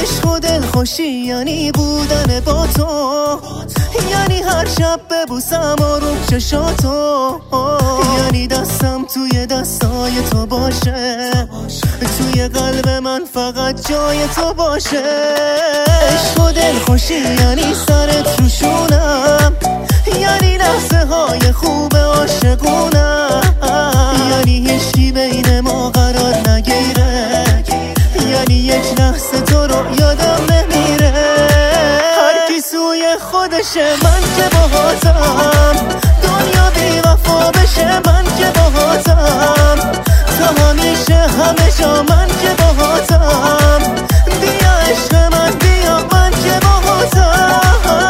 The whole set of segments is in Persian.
عشق و دلخوشی یعنی بودن با تو، یعنی هر شب ببوسم آروم چشاتو، یعنی دستم توی دستای تو باشه، توی قلب من فقط جای تو باشه. عشق و دلخوشی یعنی سرت روشونم، یعنی لحظه های خوب عاشقونم، یعنی هیچی بین ما قرار نگیره، یعنی یک لحظه تو رو یادم نمیره. هر کی سوی خودشه من که باهاتم، دنیا بی وفا بشه من که باهاتم، تا همیشه همه جا من که باهاتم. بیا عشق من بیا من که باهاتم.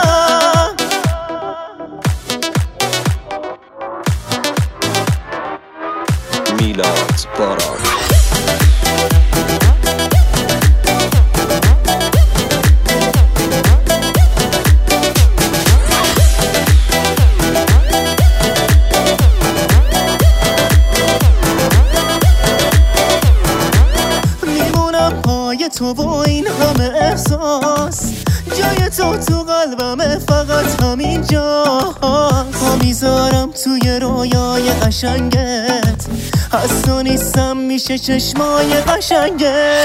میلاد باران. تو با این همه احساس، جای تو قلبمه فقط همین جا. پا میذارم توی رویای قشنگت، هست و نیستم میشه چشمای قشنگت.